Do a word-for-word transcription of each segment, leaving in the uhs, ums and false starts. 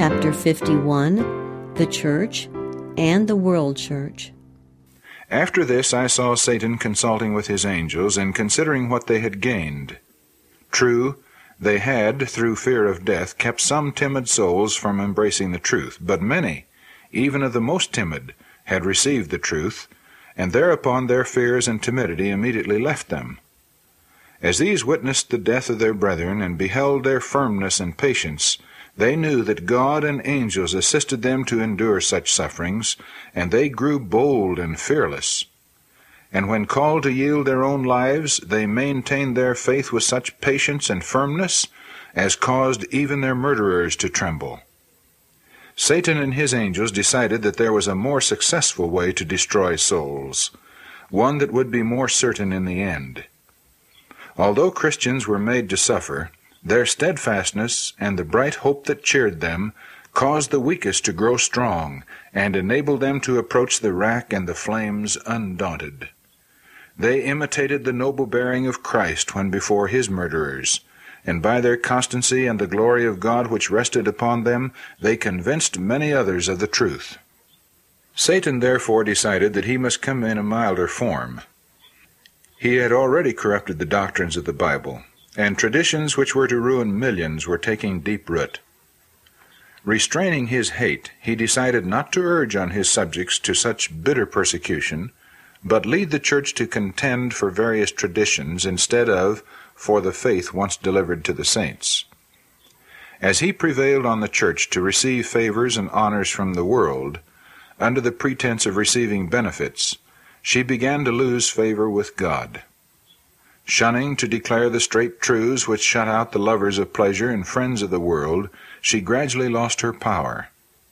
Chapter fifty-one, The Church and the World Church. After this I saw Satan consulting with his angels, and considering what they had gained. True, they had, through fear of death, kept some timid souls from embracing the truth, but many, even of the most timid, had received the truth, and thereupon their fears and timidity immediately left them. As these witnessed the death of their brethren, and beheld their firmness and patience, they knew that God and angels assisted them to endure such sufferings, and they grew bold and fearless. And when called to yield their own lives, they maintained their faith with such patience and firmness as caused even their murderers to tremble. Satan and his angels decided that there was a more successful way to destroy souls, one that would be more certain in the end. Although Christians were made to suffer, their steadfastness and the bright hope that cheered them caused the weakest to grow strong, and enabled them to approach the rack and the flames undaunted. They imitated the noble bearing of Christ when before his murderers, and by their constancy and the glory of God which rested upon them, they convinced many others of the truth. Satan therefore decided that he must come in a milder form. He had already corrupted the doctrines of the Bible, and traditions which were to ruin millions were taking deep root. Restraining his hate, he decided not to urge on his subjects to such bitter persecution, but lead the church to contend for various traditions instead of for the faith once delivered to the saints. As he prevailed on the church to receive favors and honors from the world, under the pretense of receiving benefits, she began to lose favor with God. Shunning to declare the straight truths which shut out the lovers of pleasure and friends of the world, she gradually lost her power.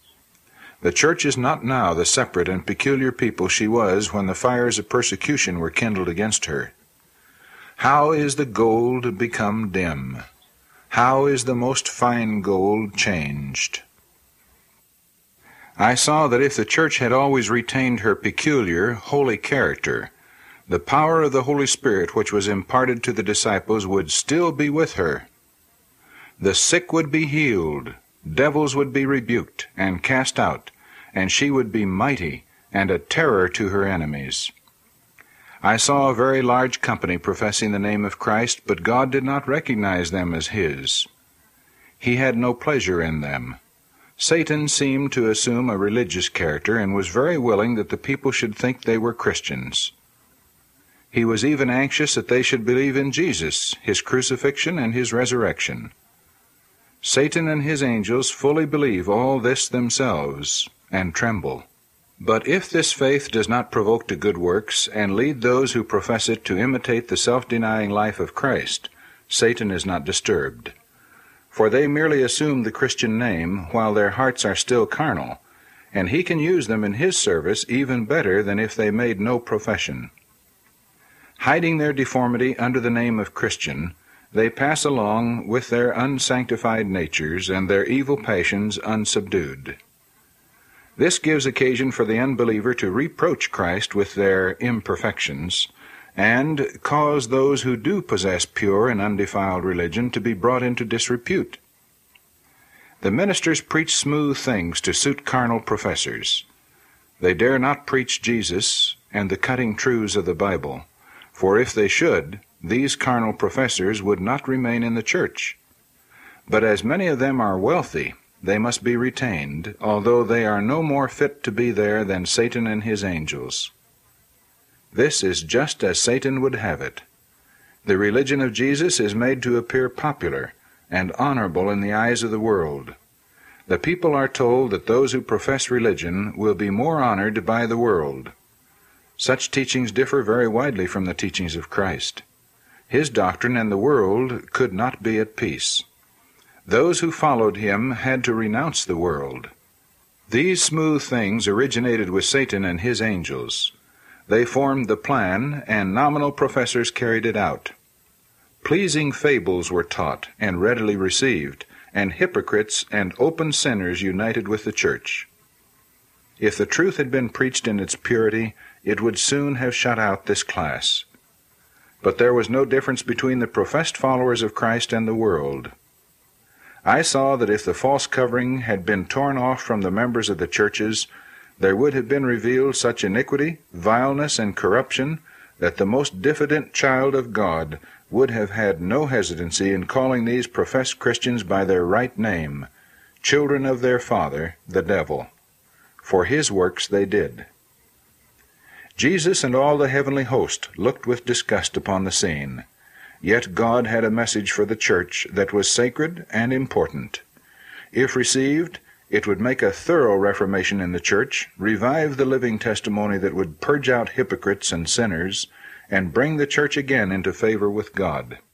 The church is not now the separate and peculiar people she was when the fires of persecution were kindled against her. How is the gold become dim? How is the most fine gold changed? I saw that if the church had always retained her peculiar, holy character, the power of the Holy Spirit which was imparted to the disciples would still be with her. The sick would be healed, devils would be rebuked and cast out, and she would be mighty and a terror to her enemies. I saw a very large company professing the name of Christ, but God did not recognize them as his. He had no pleasure in them. Satan seemed to assume a religious character and was very willing that the people should think they were Christians. He was even anxious that they should believe in Jesus, his crucifixion, and his resurrection. Satan and his angels fully believe all this themselves, and tremble. But if this faith does not provoke to good works, and lead those who profess it to imitate the self-denying life of Christ, Satan is not disturbed. For they merely assume the Christian name while their hearts are still carnal, and he can use them in his service even better than if they made no profession. Hiding their deformity under the name of Christian, they pass along with their unsanctified natures and their evil passions unsubdued. This gives occasion for the unbeliever to reproach Christ with their imperfections, and cause those who do possess pure and undefiled religion to be brought into disrepute. The ministers preach smooth things to suit carnal professors. They dare not preach Jesus and the cutting truths of the Bible, for if they should, these carnal professors would not remain in the church. But as many of them are wealthy, they must be retained, although they are no more fit to be there than Satan and his angels. This is just as Satan would have it. The religion of Jesus is made to appear popular and honorable in the eyes of the world. The people are told that those who profess religion will be more honored by the world. Such teachings differ very widely from the teachings of Christ. His doctrine and the world could not be at peace. Those who followed him had to renounce the world. These smooth things originated with Satan and his angels. They formed the plan, and nominal professors carried it out. Pleasing fables were taught and readily received, and hypocrites and open sinners united with the church. If the truth had been preached in its purity, it would soon have shut out this class. But there was no difference between the professed followers of Christ and the world. I saw that if the false covering had been torn off from the members of the churches, there would have been revealed such iniquity, vileness, and corruption that the most diffident child of God would have had no hesitancy in calling these professed Christians by their right name, children of their father, the devil. For his works they did. Jesus and all the heavenly host looked with disgust upon the scene. Yet God had a message for the church that was sacred and important. If received, it would make a thorough reformation in the church, revive the living testimony that would purge out hypocrites and sinners, and bring the church again into favor with God.